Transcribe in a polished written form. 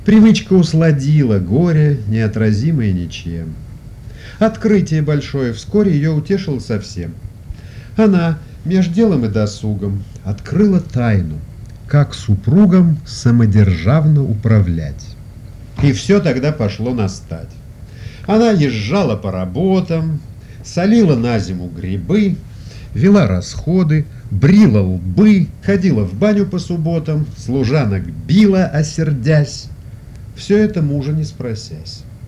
Привычка усладила горе, неотразимое ничем. Открытие большое вскоре ее утешило совсем. Она, меж делом и досугом, открыла тайну, как супругам самодержавно управлять. И все тогда пошло на стать. Она езжала по работам, солила на зиму грибы, вела расходы, брила лбы, ходила в баню по субботам, служанок била, осердясь. Все это мужа не спросясь.